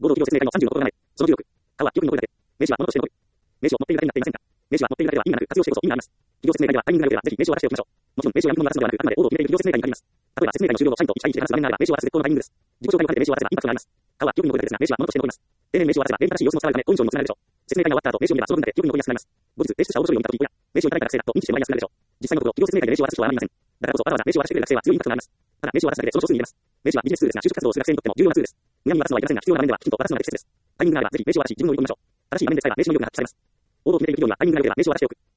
合同企業説明会の30のことがない。その16。かは記憶に残るだけ。名詞は物として残る。名詞を持っているだけになっていませんか。名詞は持っているだけでは意味がなく、活用してこそ意味があります。企業説明会ではタイミングが良ければぜひ名詞を渡しておきましょう。もちろん名詞をやるものが出すのではなく、あくまで王道を決めている企業説明会に限ります。例えば説明会の終了後、社員と1対1で話す場面があれば名詞を渡す絶好のタイミングです。自己紹介を兼ねて名詞を渡せばインパクトがあります。かは記憶に残るだけですが、名詞は物として残ります。丁寧に名詞を渡せば礼儀正しい様子も伝わるため、好印象にもつながるでしょう。説明会が終わった後、名詞を見ればその分だけ記憶に残りやすくなります。後日、提出した応募書類を見た時や、名詞をいただいた学生だと認知してもらいやすくなるでしょう。実際のところ、企業説明会で名詞を渡す人はあまりいません。だからこそ、わざわざ名詞を渡してくれる学生は強いインパクトがあります。ただ、名詞を渡すだけでその少数に入れます。名詞はビジネスツールですが、就職活動をする学生にとっても重要なツールです。むやみに渡すのはいけませんが、必要な場面ではきちんと渡すのが適切です。タイミングがあれば、ぜひ名詞を渡し、自分を追い込みましょう。正しい場面で使えば名詞の威力が発揮されます。応募を決めている企業にはタイミングが良ければ名詞を渡しておく。